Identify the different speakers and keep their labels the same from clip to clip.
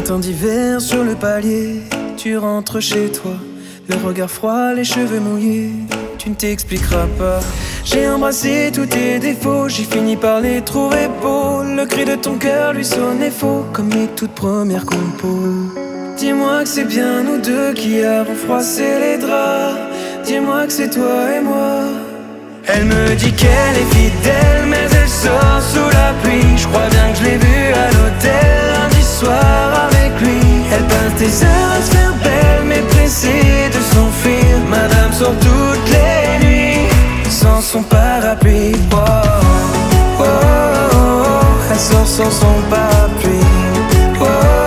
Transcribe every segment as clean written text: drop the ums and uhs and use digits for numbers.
Speaker 1: Matin d'hiver sur le palier, tu rentres chez toi, le regard froid, les cheveux mouillés, tu ne t'expliqueras pas. J'ai embrassé tous tes défauts, j'ai fini par les trouver beaux. Le cri de ton cœur lui sonnait faux, comme mes toutes premières compos. Dis-moi que c'est bien nous deux qui avons froissé les draps. Dis-moi que c'est toi et moi. Elle me dit qu'elle est fidèle, mais elle sort sous la pluie. Je crois bien que je l'ai vue à l'hôtel lundi soir avec lui. Elle passe des heures à se faire belle, mais pressée de s'enfuir. Madame sort toutes les nuits sans son parapluie. Oh, oh, oh, oh. Elle sort sans son parapluie. Oh, oh,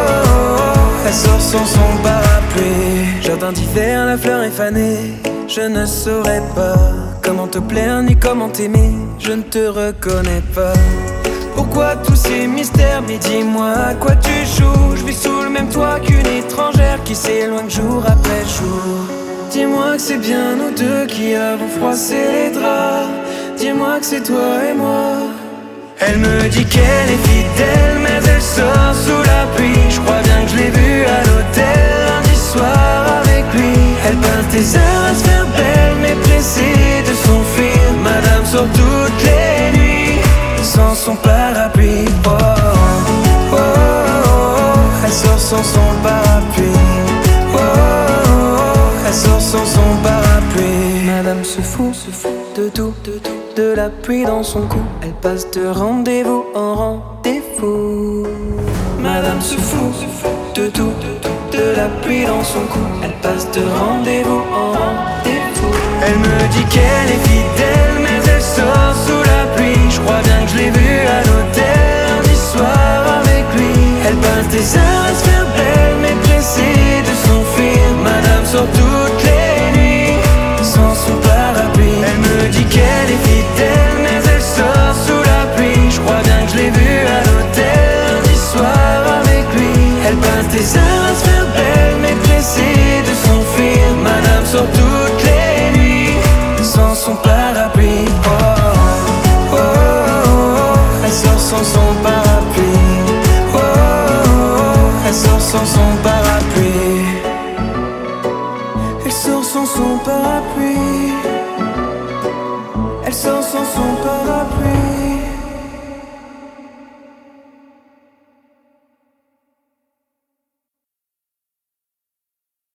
Speaker 1: oh. Elle sort sans son parapluie. Jardin d'hiver, la fleur est fanée. Je ne saurais pas comment te plaire ni comment t'aimer. Je ne te reconnais pas. Pourquoi tous ces mystères? Mais dis-moi à quoi tu joues. Je vis sous le même toit qu'une étrangère qui s'éloigne jour après jour. Dis-moi que c'est bien nous deux qui avons froissé les draps. Dis-moi que c'est toi et moi. Elle me dit qu'elle est fidèle, mais elle sort sous la pluie. Je crois bien que je l'ai vue à l'hôtel lundi soir avec lui. Elle passe des heures à se faire belle, mais pressée de s'enfuir. Madame sort toutes les nuits sans son parapluie. Oh, oh, oh, oh. Elle sort sans son parapluie. Oh, oh, oh. Elle sort sans son parapluie. Madame se fout de tout, de la pluie dans son cou. Elle passe de rendez-vous en rendez-vous. Madame se fout de tout, de la pluie dans son cou. Elle passe de rendez-vous en rendez-vous. Elle me dit qu'elle est fidèle, mais elle sort sous la pluie. Je crois bien que je l'ai vue à l'hôtel lundi soir avec lui. Elle passe des heures à se faire belle, mais pressée de s'enfuir. Madame sort toutes les nuits sans son parapluie. Elle me dit qu'elle est fidèle, mais elle sort sous la pluie. Je crois bien que je l'ai vue à l'hôtel lundi soir avec lui. Elle passe des heures à se faire belle, mais pressée de s'enfuir. Madame sort toutes les nuits sans son parapluie. Oh, oh, oh, oh. Elle sort sans son parapluie. Oh, oh, oh. Elle sort sans son parapluie. Elle sort sans son parapluie. Elle sort sans son parapluie.